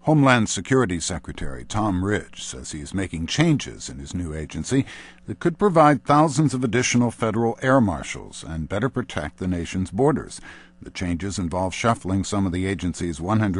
Homeland Security Secretary Tom Ridge says he is making changes in his new agency that could provide thousands of additional federal air marshals and better protect the nation's borders. The changes involve shuffling some of the agency's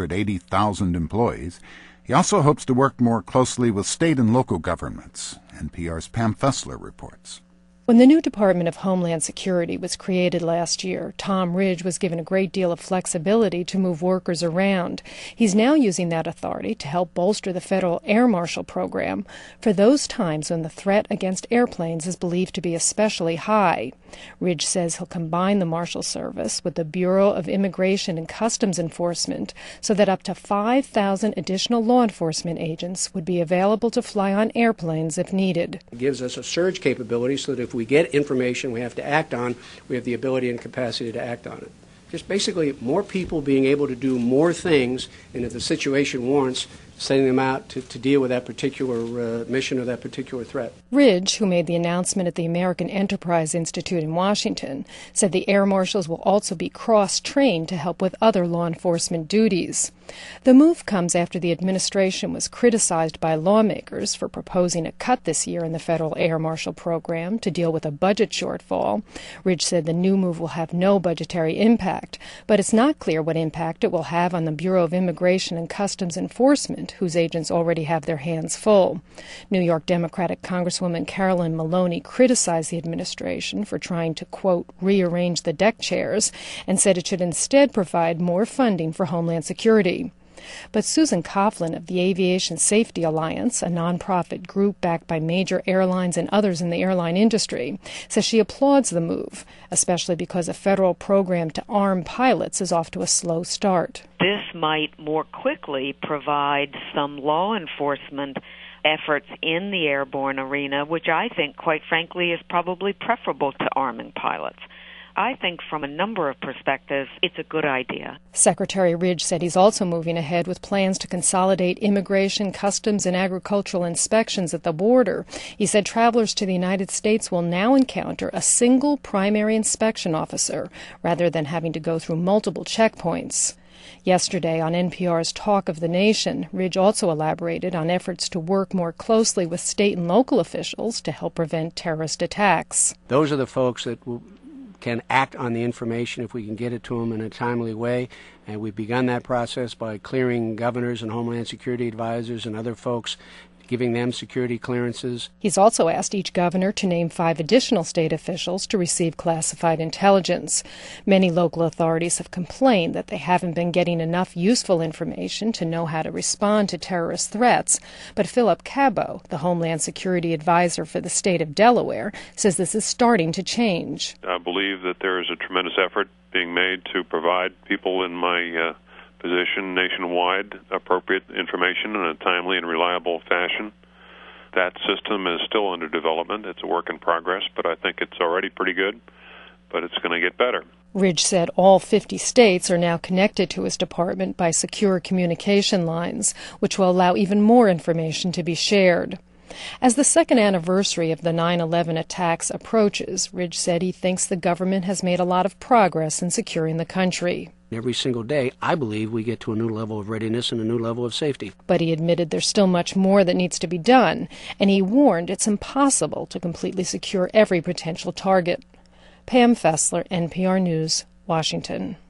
180,000 employees. He also hopes to work more closely with state and local governments. NPR's Pam Fessler reports. When the new Department of Homeland Security was created last year, Tom Ridge was given a great deal of flexibility to move workers around. He's now using that authority to help bolster the federal air marshal program for those times when the threat against airplanes is believed to be especially high. Ridge says he'll combine the Marshal Service with the Bureau of Immigration and Customs Enforcement so that up to 5,000 additional law enforcement agents would be available to fly on airplanes if needed. It gives us a surge capability so that if we get information we have to act on, we have the ability and capacity to act on it. Just basically more people being able to do more things, and if the situation warrants, sending them out to deal with that particular mission or that particular threat. Ridge, who made the announcement at the American Enterprise Institute in Washington, said the air marshals will also be cross-trained to help with other law enforcement duties. The move comes after the administration was criticized by lawmakers for proposing a cut this year in the federal air marshal program to deal with a budget shortfall. Ridge said the new move will have no budgetary impact, but it's not clear what impact it will have on the Bureau of Immigration and Customs Enforcement, whose agents already have their hands full. New York Democratic Congresswoman Carolyn Maloney criticized the administration for trying to, quote, rearrange the deck chairs, and said it should instead provide more funding for Homeland Security. But Susan Coughlin of the Aviation Safety Alliance, a nonprofit group backed by major airlines and others in the airline industry, says she applauds the move, especially because a federal program to arm pilots is off to a slow start. This might more quickly provide some law enforcement efforts in the airborne arena, which I think, quite frankly, is probably preferable to arming pilots. I think from a number of perspectives, it's a good idea. Secretary Ridge said he's also moving ahead with plans to consolidate immigration, customs, and agricultural inspections at the border. He said travelers to the United States will now encounter a single primary inspection officer rather than having to go through multiple checkpoints. Yesterday on NPR's Talk of the Nation, Ridge also elaborated on efforts to work more closely with state and local officials to help prevent terrorist attacks. Those are the folks that can act on the information if we can get it to them in a timely way. And we've begun that process by clearing governors and Homeland Security advisors and other folks, giving them security clearances. He's also asked each governor to name 5 additional state officials to receive classified intelligence. Many local authorities have complained that they haven't been getting enough useful information to know how to respond to terrorist threats. But Philip Cabot, the Homeland Security advisor for the state of Delaware, says this is starting to change. I believe that there is a tremendous effort being made to provide people in my position nationwide appropriate information in a timely and reliable fashion. That system is still under development. It's a work in progress, but I think it's already pretty good, but it's going to get better. Ridge said all 50 states are now connected to his department by secure communication lines, which will allow even more information to be shared. As the second anniversary of the 9/11 attacks approaches, Ridge said he thinks the government has made a lot of progress in securing the country. Every single day, I believe we get to a new level of readiness and a new level of safety. But he admitted there's still much more that needs to be done, and he warned it's impossible to completely secure every potential target. Pam Fessler, NPR News, Washington.